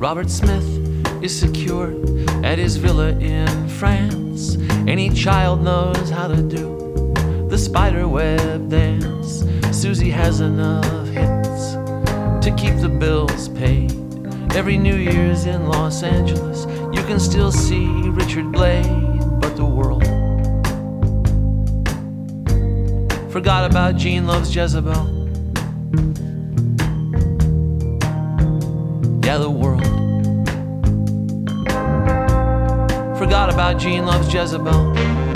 Robert Smith is secure at his villa in France. Any child knows how to do the spiderweb dance. Susie has enough hits to keep the bills paid. Every New Year's in Los Angeles, you can still see Richard Blade, but the world forgot about Gene Loves Jezebel. Yeah, the world forgot about Gene Loves Jezebel.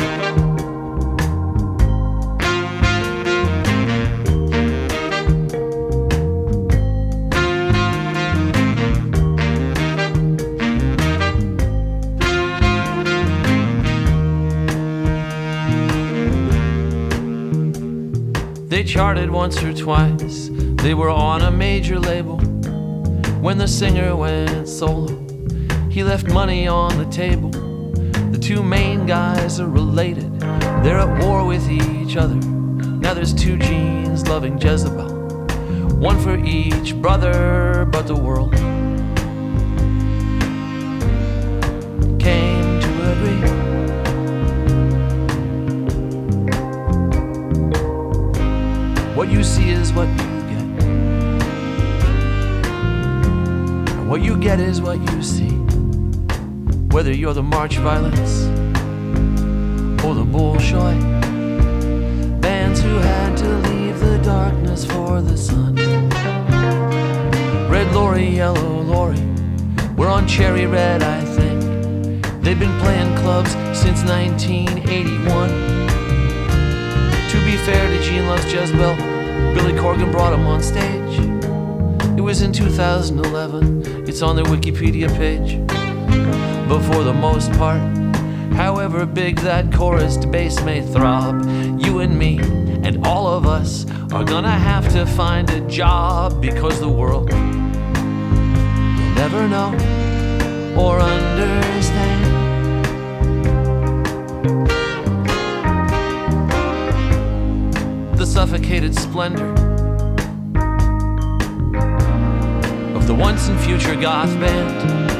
They charted once or twice, they were on a major label. When the singer went solo, he left money on the table. The two main guys are related, they're at war with each other. Now there's two Genes loving Jezebel, one for each brother, but the world came to agree. What you see is what you get, and what you get is what you see. Whether you're the March Violets or the Bolshoi bands who had to leave the darkness for the sun. Red Lorry, Yellow Lorry, we're on Cherry Red, I think. They've been playing clubs since 1981. To be fair to Gene Loves Jezebel, Billy Corgan brought him on stage. It was in 2011, it's on their Wikipedia page. But for the most part, however big that chorus bass may throb, you and me and all of us are gonna have to find a job, because the world will never know or understand the suffocated splendor of the once and future goth band.